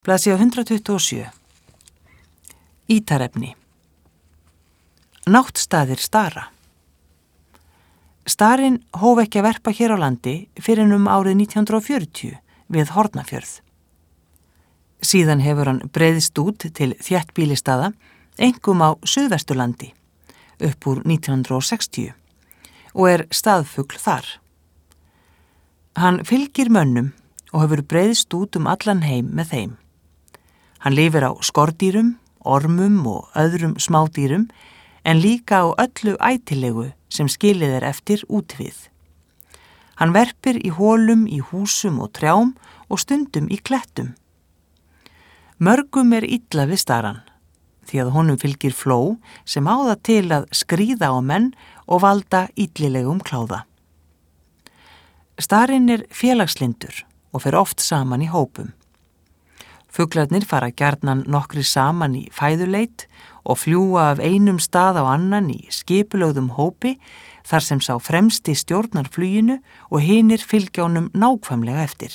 Blaðsíða 127. Ítarefni. Náttstaðir stara. Starinn hóf ekki að verpa hér á landi fyrr en árið 1940 við Hornafjörð. Síðan hefur hann breiðst út til þéttbýlistaða, einkum á Suðvesturlandi, upp úr 1960 og er staðfugl þar. Hann fylgir mönnum og hefur breiðst út allan heim með þeim. Hann lifir á skordýrum, ormum og öðrum smádýrum en líka á öllu ætilegu sem skilið er eftir útvið. Hann verpir í hólum í húsum og trjám og stundum í klettum. Mörgum er illa við starann, því að honum fylgir fló sem á það til að skríða á menn og valda illilegum kláða. Starinn er félagslyndur og fer oft saman í hópum. Fuglarnir fara gjarnan nokkrir saman í fæðuleit og fljúga af einum stað á annan í skipulögðum hópi þar sem sá fremsti stjórnar fluginu og hinir fylgja honum nákvæmlega eftir.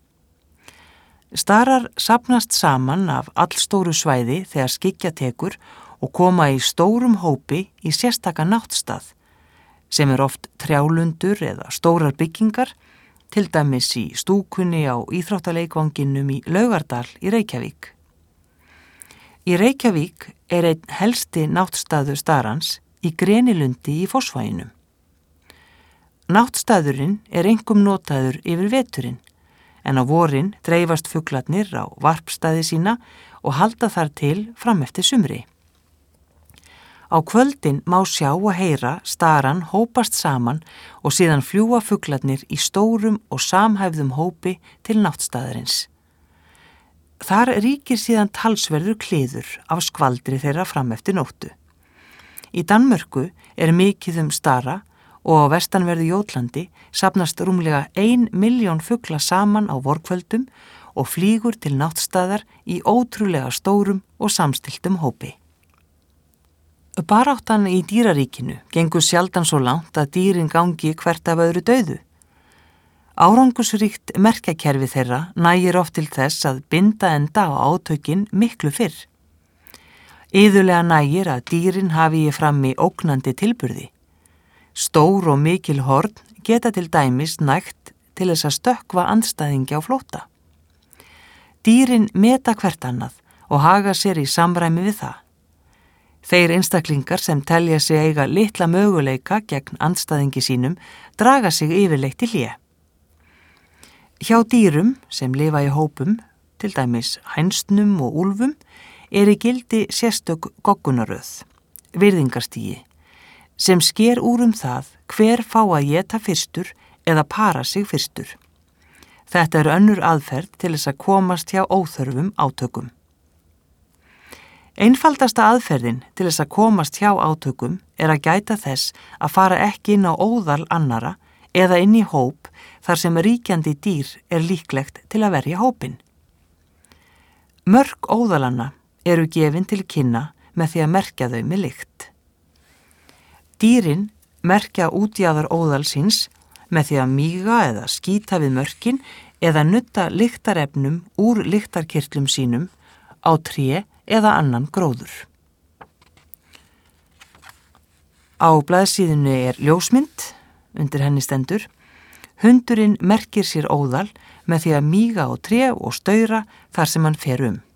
Starar safnast saman af allstóru svæði þegar skyggja tekur og koma í stórum hópi í sérstaka náttstað, sem er oft trjálundur eða stórar byggingar, til dæmis í stúkunni á íþróttaleikvanginum í Laugardal í Reykjavík. Í Reykjavík er einn helsti náttstaður starans í Grenilundi í Fossvoginum. Náttstaðurinn er einkum notaður yfir veturinn, en á vorin dreifast fuglarnir á varpstaði sína og halda þar til fram eftir sumri. Á kvöldin má sjá og heyra staran hópast saman og síðan fljúga fuglarnir í stórum og samhæfðum hópi til náttstaðarins. Þar ríkir síðan talsverður kliður af skvaldri þeirra fram eftir nóttu. Í Danmörku er mikið stara og á vestanverðu Jótlandi safnast rúmlega 1 milljón fugla saman á vorkvöldum og flýgur til náttstaðar í ótrúlega stórum og samstilltum hópi. Baráttan í dýraríkinu gengur sjaldan svo langt að dýrin gangi hvert af öðru dauðu. Árangusríkt merkjakerfi þeirra nægir oft til þess að binda enda á átökin miklu fyrr. Iðulega nægir að dýrin hafi í frammi ógnandi tilburði. Stór og mikil horn geta til dæmis nægt til þess að stökkva andstæðingi á flótta. Dýrin meta hvert annað og haga sér í samræmi við það. Þeir einstaklingar sem telja sig eiga litla möguleika gegn andstæðingi sínum draga sig yfirleitt til hlé. Hjá dýrum sem lifa í hópum, til dæmis hænsnum og úlfum, er í gildi sérstök goggunaröð, virðingarstigi, sem sker úr það hver fá að éta fyrstur eða para sig fyrstur. Þetta er önnur aðferð til þess að komast hjá óþörfum átökum. Einfaldasta aðferðin til þess að komast hjá átökum er að gæta þess að fara ekki inn á óðal annara eða inn í hóp þar sem ríkjandi dýr er líklegt til að verja hópinn. Mörk óðalanna eru gefin til kynna með því að merkja þau með lykt. Dýrin merkja útjaðar óðalsins með því að míga eða skíta við mörkin eða nudda lyktarefnum úr lyktarkirtlum sínum á tré eða annan gróður. Á blaðsíðunni er ljósmynd, undir henni stendur: hundurinn merkir sér óðal með því að míga á tré og staura þar sem hann fer